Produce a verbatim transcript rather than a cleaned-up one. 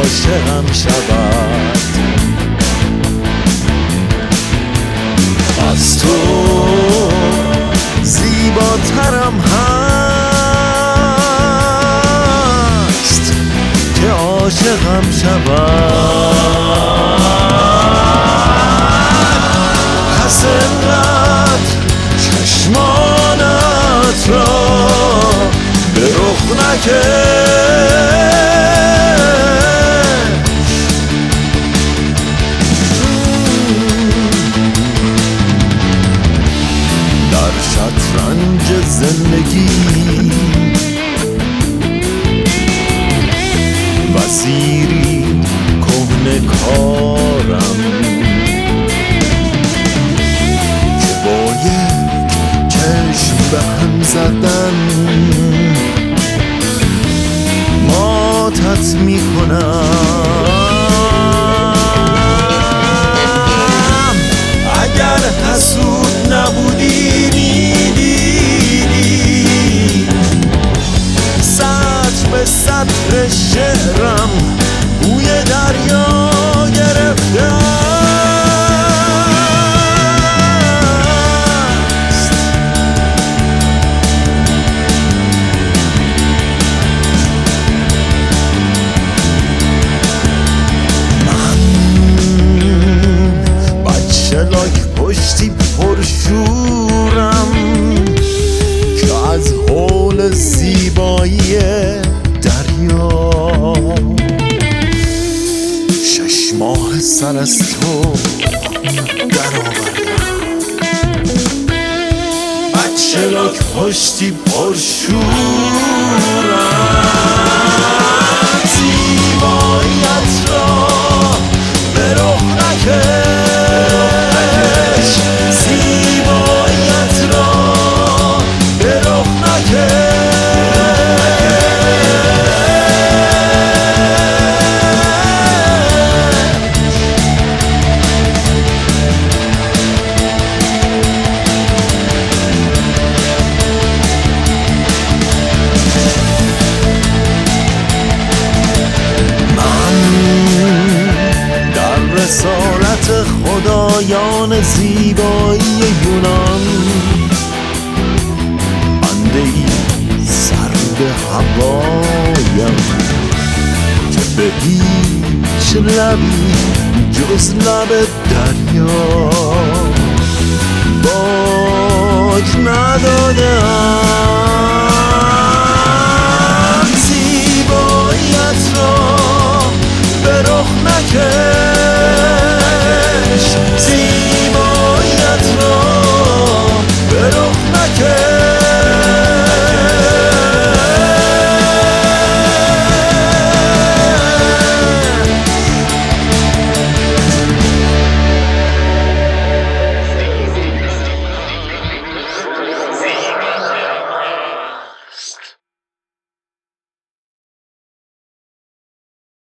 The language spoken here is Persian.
عاشقم شود. از تو زیباترم هست که عاشقم شود. پس انقدر چشمانت را به رخ نکش، در شطرنج زندگی وزیری کهنه کارم که با یک چشم به هم زدن ماتت میکنم. اگر حسود نبودی میدیدی سطر به سطر شعرم بوی دریا گرفته است. من بچه لاک پشتی پرشورم که از حول زیبایی دریا شش ماه سر از تو در آوردم. بچه لاک پشتی پرشورم زیباییت را به رخ نکش، زیباییت را به رخ نکش. رسالت خدایان زیبایی یونان بنده ای سر به هوایم که به هیچ لبی جز لب دریا باج ندادم.